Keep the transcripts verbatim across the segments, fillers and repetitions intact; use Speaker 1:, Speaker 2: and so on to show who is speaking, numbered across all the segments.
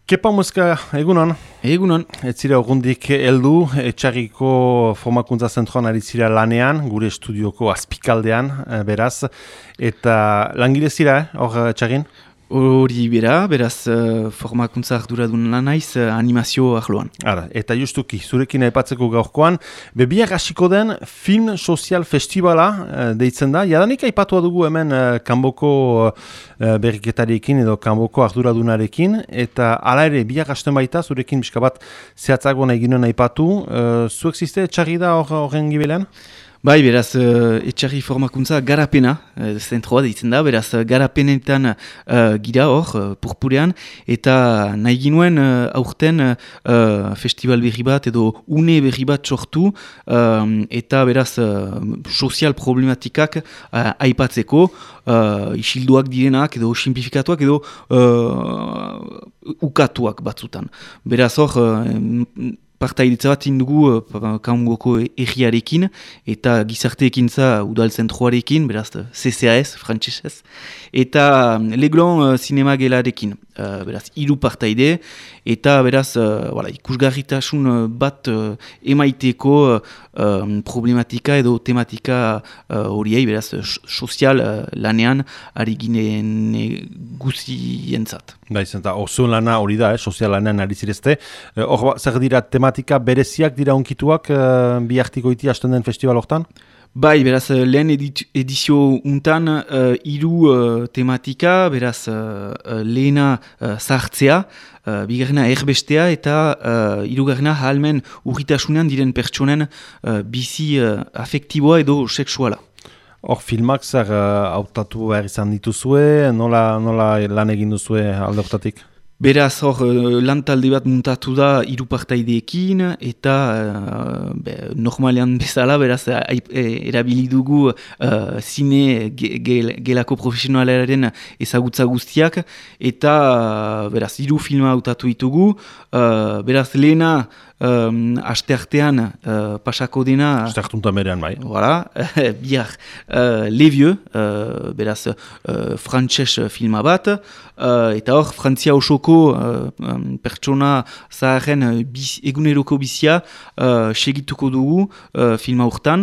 Speaker 1: Kepa Muska, egunon?
Speaker 2: Egunon.
Speaker 1: Ez zira urrundik heldu, Etxarriko formakuntza zentroan ari zira lanean, gure estudioko azpikaldean, beraz. Eta langile zira, eh, hor Etxarrin?
Speaker 2: Hori bera, beraz uh, formakuntza arduradun lanaiz uh, animazio arloan.
Speaker 1: Ara, eta justuki, zurekin aipatzeko gaurkoan, bebiak hasiko den film sozial festivala uh, deitzen da. Jadanik aipatua dugu hemen uh, kanboko uh, berriketariekin edo kanboko arduradunarekin, eta hala ere, biak hasten baita, zurekin biska bat zehatzago nahi ginen aipatu. Uh, zuek ziste, Etxarri da horren gibelean?
Speaker 2: Bai, beraz, uh, Etxarri formakuntza garapena, uh, zentroa deitzen da, beraz, garapenetan uh, gira hor, uh, purpurean, eta nahi ginuen uh, aurten uh, festival berri bat edo une berri bat sortu, um, eta beraz, uh, sozial problematikak uh, aipatzeko, uh, isilduak direnak edo simplifikatuak edo uh, ukatuak batzutan. Beraz, hor, uh, partaidetza bat indugu uh, kangoko erriarekin eta gizarte ekintza udal zentroarekin, beraz C C A S, frantsesez, eta um, Leglon uh, sinema gelarekin, uh, beraz hiru partaide, eta beraz uh, voilà, ikusgarritasun bat uh, emaiteko uh, um, problematika edo tematika horiei, uh, beraz sozial uh, lanean ari ginen guzientzat.
Speaker 1: Bai, zenta, oso lana hori da, eh, sozial lanean ari zirezte. Hor, zer dira tematika bereziak dira onkituak uh, bi artikoiti hasten den festival hortan?
Speaker 2: Bai, beraz, lehen edizio untan uh, hiru uh, tematika, beraz, uh, uh, lehena uh, zartzea, uh, bigarrena erbestea eta uh, hirugarrena ahalmen urritasunean diren pertsonen uh, bizi uh, afektiboa edo seksuala.
Speaker 1: Hor, filmak zer hautatu uh, behar izan dituzue, nola, nola lan egin duzue alde hortatik?
Speaker 2: Beraz, hor, lan talde bat muntatu da hiru partaideekin, eta uh, be, normalean bezala, beraz, erabili dugu uh, zine ge, gelako profesionalaren ezagutza guztiak, eta uh, beraz, hiru filma hautatu ditugu, uh, beraz, lehena, Um, aste artean uh, pasako dena...
Speaker 1: Aste artuntan berean, bai.
Speaker 2: Voilà, bihar uh, Le Vieux, uh, beraz uh, frantses filma bat, uh, eta hor Frantzia osoko uh, um, pertsona zaharren biz, eguneroko bizia uh, segituko dugu uh, filma hortan,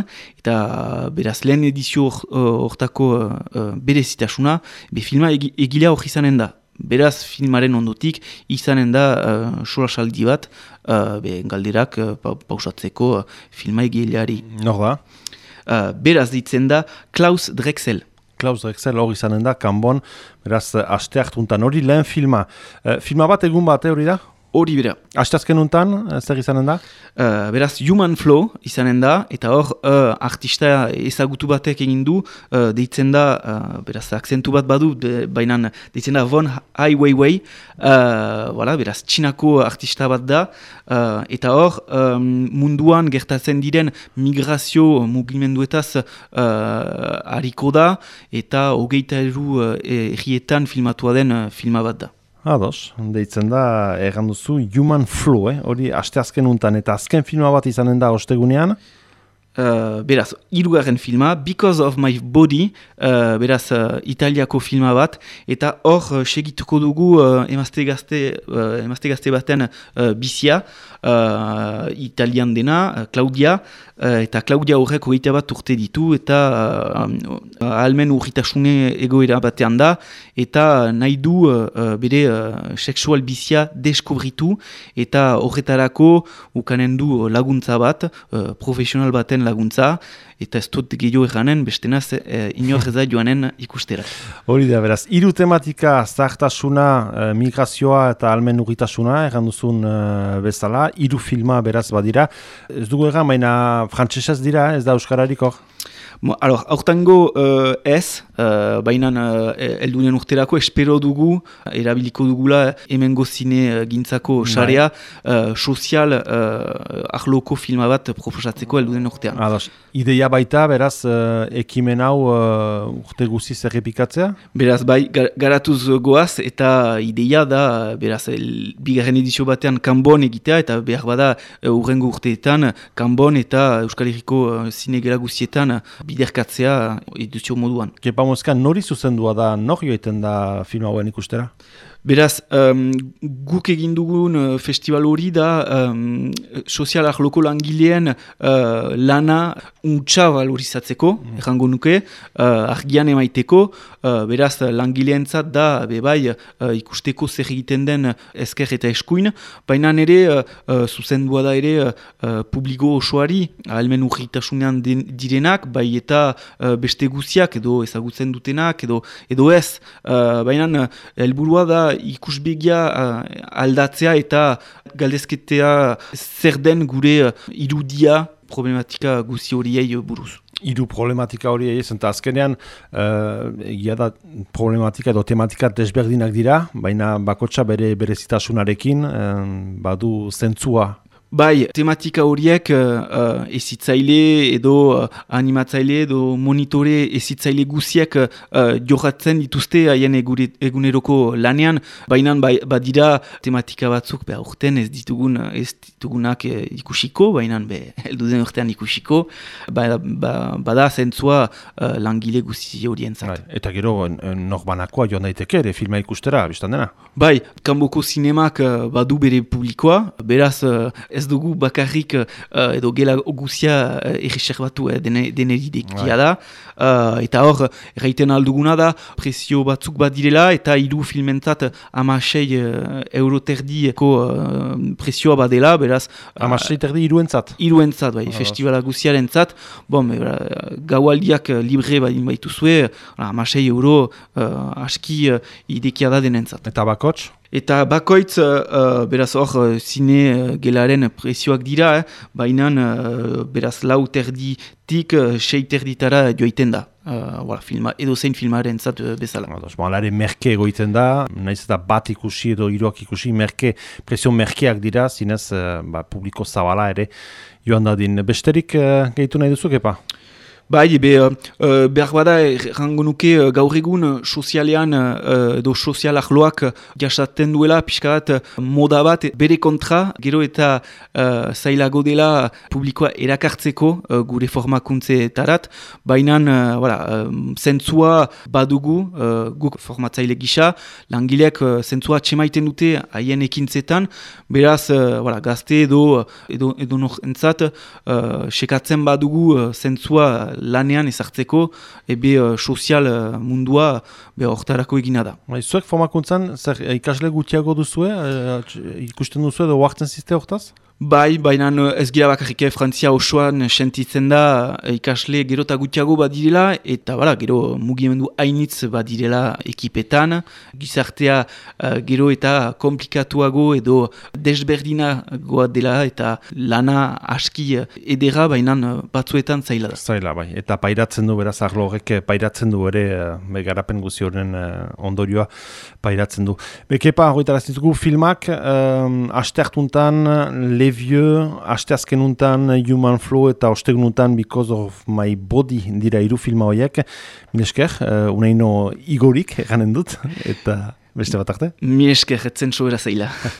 Speaker 2: eta beraz lehen edizio hortako uh, uh, berezitasuna, be filma egi, egilea hor izanen da. Beraz, filmaren ondotik izanen da uh, solasaldi bat, uh, be, galderak uh, pausatzeko uh, filma egileari.
Speaker 1: Nor da?
Speaker 2: Uh, beraz ditzen da Klaus Drexel.
Speaker 1: Klaus Drexel hori izanen da, kanbon, beraz, aste hartuntan hori lehen filma. Uh, filma bat egun bat, hori da?
Speaker 2: Hori bera.
Speaker 1: Asteazken untan, zer izanen da?
Speaker 2: Uh, beraz, Human Flow izanen da, eta hor uh, artista ezagutu batek egin du, uh, deitzen da, uh, beraz, akzentu bat badu, de, baina deitzen da Von Ai Weiwei, uh, voilà, beraz, txinako artista bat da, uh, eta hor um, munduan gertatzen diren migrazio mugimenduetaz uh, hariko da, eta hogeita eru uh, errietan filmatua den uh, filma bat da.
Speaker 1: Ados, deitzen da, erran duzu, Human Flow, eh? Hori aste azken untan, eta azken filma bat izanen da ostegunean?
Speaker 2: Uh, beraz, hirugarren filma, Because of My Body, uh, beraz, uh, italiako filma bat, eta hor uh, segituko dugu uh, emazte gazte, uh, emazte gazte baten uh, bizia, uh, italian dena, uh, Claudia, uh, eta Claudia horrek hogeita bat urte ditu, eta uh, ahalmen urritasune egoera batean da, eta nahi du uh, bere uh, sexual bizia deskubritu, eta horretarako ukanen du laguntza bat, uh, profesional baten laguntza, eta ez dut gehiago erranen, bestenaz eh, inor ez da joanen ikustera.
Speaker 1: Hori da, beraz, hiru tematika, zahartasuna, eh, migrazioa eta almen urritasuna, erran duzun eh, bezala, hiru filma beraz badira. Ez dugu erran, baina frantsesez dira, ez da euskararik hor?
Speaker 2: Mo, alors, aurtengo uh, ez, uh, baina uh, eldunen urterako espero dugu, erabiliko dugula hemengo zine uh, gintzako sarea, uh, sozial uh, arloko filma bat proposatzeko eldunen urtean.
Speaker 1: Ados, ideia baita, beraz, uh, ekimen hau uh, urte guziz errepikatzea?
Speaker 2: Beraz, bai, gar garatuz goaz, eta ideia da, beraz, el, bigarren edizio batean kanbon egitea, eta behar bada uh, urrengo urteetan kanbon eta Euskal Herriko uh, zinegela guztietan biderkatzea edizio moduan.
Speaker 1: Kepa Muska, nori zuzendua da, nor joiten da film hauen ikustera?
Speaker 2: Beraz, um, guk egin dugun uh, festival hori da um, sozialak loko langileen uh, lana untsa valorizatzeko, mm. errango nuke, uh, argian emaiteko, uh, beraz langileentzat da bebai uh, ikusteko zer egiten den esker eta eskuin, baina ere uh, uh, zuzendua da ere uh, publiko osoari, ahalmen urritasunean direnak, bai eta uh, beste guziak edo ezagutzen dutenak edo, edo ez, uh, baina helburua da ikusbegia uh, aldatzea eta galdezketea zer den gure uh, irudia problematika guzi horiei buruz.
Speaker 1: Hiru problematika horiei ez, eta azkenean uh, egia da problematika edo tematika desberdinak dira, baina bakotxa bere berezitasunarekin uh, badu zentzua.
Speaker 2: Bai, tematika horiek uh, ezitzaile edo uh, animatzaile edo monitore ezitzaile guziek uh, joratzen dituzte haien eguneroko lanean, baina badira tematika batzuk be urten ez ditugun ez ditugunak uh, ikusiko, baina be helduden urtean ikusiko, ba, ba, bada zentzua uh, langile guzi horientzat.
Speaker 1: Bai, eta gero norbanakoa joan daiteke ere filma ikustera, biztan dena?
Speaker 2: Bai, kanboko zinemak uh, badu bere publikoa, beraz uh, ez dugu bakarrik uh, edo gela guzia uh, erreserbatu eh, deneridekia da. Uh, eta hor, erraiten alduguna da, prezio batzuk bat direla, eta hiru filmentzat amasei uh, euro terdiko uh, prezioa badela, beraz...
Speaker 1: Uh, amasei terdi iruentzat?
Speaker 2: Iruentzat, bai, ah, festivala guziaren zat. Bon, uh, gaualdiak uh, libre badin baitu zue, uh, amasei euro uh, aski uh, idekia da denentzat.
Speaker 1: Eta bakots?
Speaker 2: Eta bakoitz, uh, beraz hor, uh, zine uh, gelaren prezioak dira, eh? Baina uh, beraz lau terditik uh, sei terditara joiten da. Uh, voilà, filma, edo zein filmaren zat uh, bezala.
Speaker 1: Ados, bon, alare merke egoiten da, nahiz eta bat ikusi edo hiruak ikusi, merke, prezio merkeak dira, zinez uh, ba, publiko zabala ere joan dadin. Besterik uh, gehitu nahi duzu, kepa?
Speaker 2: Bai, be, uh, behar bada errango nuke uh, gaur egun uh, sozialean uh, edo sozial ahloak uh, jasaten duela pixka bat uh, moda bat bere kontra, gero eta uh, zailago dela publikoa erakartzeko uh, gure formakuntze tarat, baina uh, voilà, uh, zentzua badugu uh, guk formatzaile gisa, langileak uh, zentzua txemaiten dute haien ekintzetan, beraz uh, voilà, gazte edo, edo, edo norentzat uh, sekatzen badugu uh, zentzua lanean ezartzeko, ebe uh, sozial uh, mundua be hortarako egina da.
Speaker 1: Bai, zuek formakuntzan, zer ikasle gutxiago duzue, e, ikusten duzue edo huartzen ziste hortaz?
Speaker 2: Bai, baina ez gira bakarrik Frantzia osoan sentitzen da ikasle gero eta gutxiago badirela, eta bala, gero mugimendu hainitz badirela ekipetan, gizartea uh, gero eta komplikatuago edo desberdinagoa dela, eta lana aski edera, baina batzuetan zaila da.
Speaker 1: Zaila, bai, eta pairatzen du, beraz, arlo horrek pairatzen du ere, uh, garapen guzi horren uh, ondorioa pairatzen du. Bekepa, horretaraz ditugu filmak, um, asteartuntan, Le Vieux, asteazkenuntan Human Flow eta ostegununtan Because of My Body dira hiru filma horiek. Milesker, uh, unaino igorik ganen dut, eta beste bat arte?
Speaker 2: Milesker, etzen sobera zaila.